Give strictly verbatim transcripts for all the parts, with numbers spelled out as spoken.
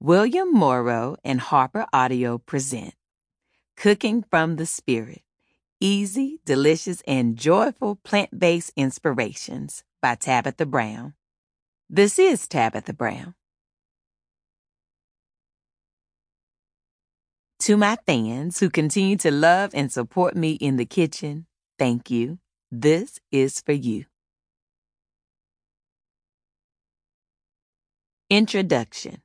William Morrow and Harper Audio present Cooking from the Spirit, Easy, Delicious, and Joyful Plant-Based Inspirations by Tabitha Brown. This is Tabitha Brown. To my fans who continue to love and support me in the kitchen, thank you. This is for you. Introduction.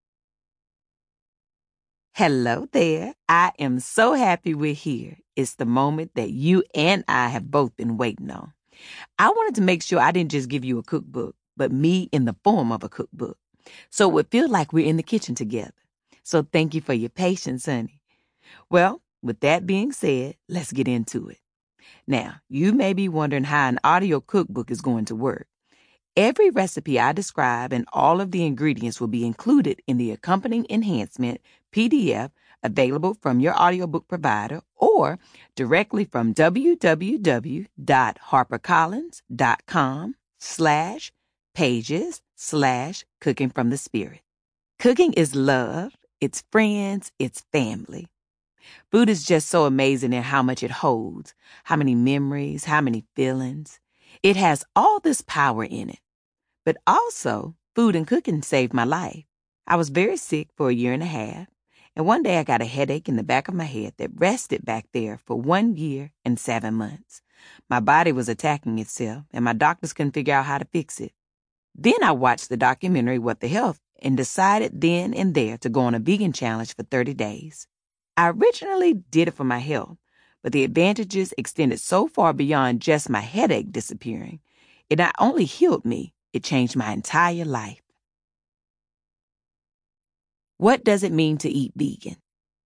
Hello there. I am so happy we're here. It's the moment that you and I have both been waiting on. I wanted to make sure I didn't just give you a cookbook, but me in the form of a cookbook, so it would feel like we're in the kitchen together. So thank you for your patience, honey. Well, with that being said, let's get into it. Now, you may be wondering how an audio cookbook is going to work. Every recipe I describe and all of the ingredients will be included in the accompanying enhancement P D F available from your audiobook provider or directly from www.harpercollins.com slash pages slash cooking from the spirit. Cooking is love, it's friends, it's family. Food is just so amazing in how much it holds, how many memories, how many feelings. It has all this power in it. But also, food and cooking saved my life. I was very sick for a year and a half, and one day I got a headache in the back of my head that rested back there for one year and seven months. My body was attacking itself, and my doctors couldn't figure out how to fix it. Then I watched the documentary What the Health and decided then and there to go on a vegan challenge for thirty days. I originally did it for my health, but the advantages extended so far beyond just my headache disappearing. It not only healed me, it changed my entire life. What does it mean to eat vegan?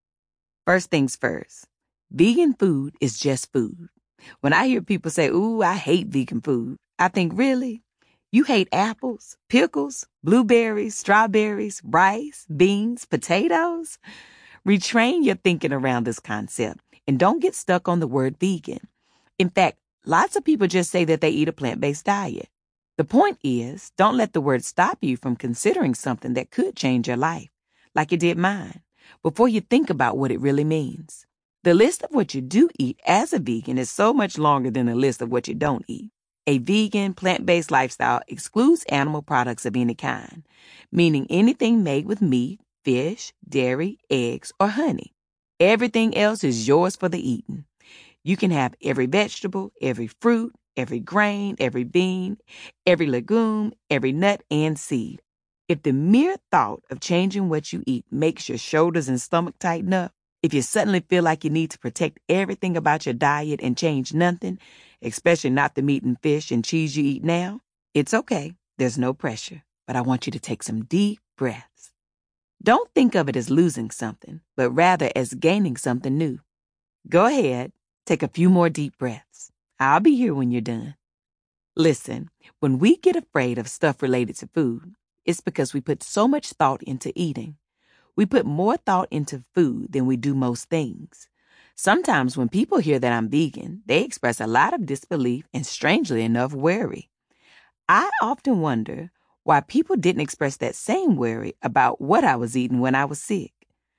First things first, vegan food is just food. When I hear people say, ooh, I hate vegan food, I think, really? You hate apples, pickles, blueberries, strawberries, rice, beans, potatoes? Retrain your thinking around this concept and don't get stuck on the word vegan. In fact, lots of people just say that they eat a plant-based diet. The point is, don't let the word stop you from considering something that could change your life, like it did mine, before you think about what it really means. The list of what you do eat as a vegan is so much longer than the list of what you don't eat. A vegan, plant-based lifestyle excludes animal products of any kind, meaning anything made with meat, fish, dairy, eggs, or honey. Everything else is yours for the eating. You can have every vegetable, every fruit, every grain, every bean, every legume, every nut and seed. If the mere thought of changing what you eat makes your shoulders and stomach tighten up, if you suddenly feel like you need to protect everything about your diet and change nothing, especially not the meat and fish and cheese you eat now, it's okay. There's no pressure. But I want you to take some deep breaths. Don't think of it as losing something, but rather as gaining something new. Go ahead, take a few more deep breaths. I'll be here when you're done. Listen, when we get afraid of stuff related to food, it's because we put so much thought into eating. We put more thought into food than we do most things. Sometimes when people hear that I'm vegan, they express a lot of disbelief and, strangely enough, worry. I often wonder why people didn't express that same worry about what I was eating when I was sick.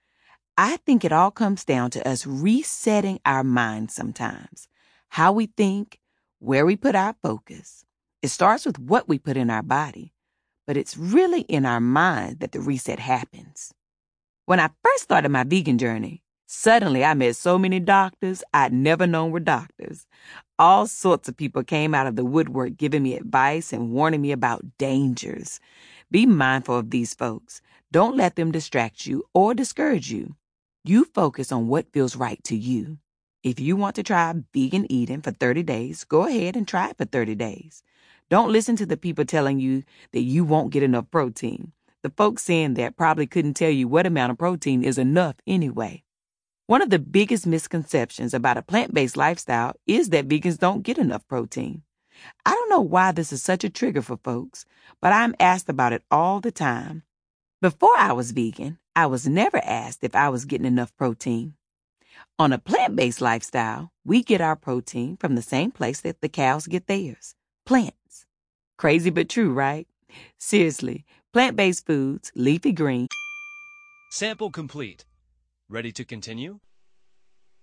I think it all comes down to us resetting our minds sometimes. How we think, where we put our focus. It starts with what we put in our body, but it's really in our mind that the reset happens. When I first started my vegan journey, suddenly I met so many doctors I'd never known were doctors. All sorts of people came out of the woodwork giving me advice and warning me about dangers. Be mindful of these folks. Don't let them distract you or discourage you. You focus on what feels right to you. If you want to try vegan eating for thirty days, go ahead and try it for thirty days. Don't listen to the people telling you that you won't get enough protein. The folks saying that probably couldn't tell you what amount of protein is enough anyway. One of the biggest misconceptions about a plant-based lifestyle is that vegans don't get enough protein. I don't know why this is such a trigger for folks, but I'm asked about it all the time. Before I was vegan, I was never asked if I was getting enough protein. On a plant-based lifestyle, we get our protein from the same place that the cows get theirs, plants. Crazy but true, right? Seriously, plant-based foods, leafy greens, Sample complete. Ready to continue?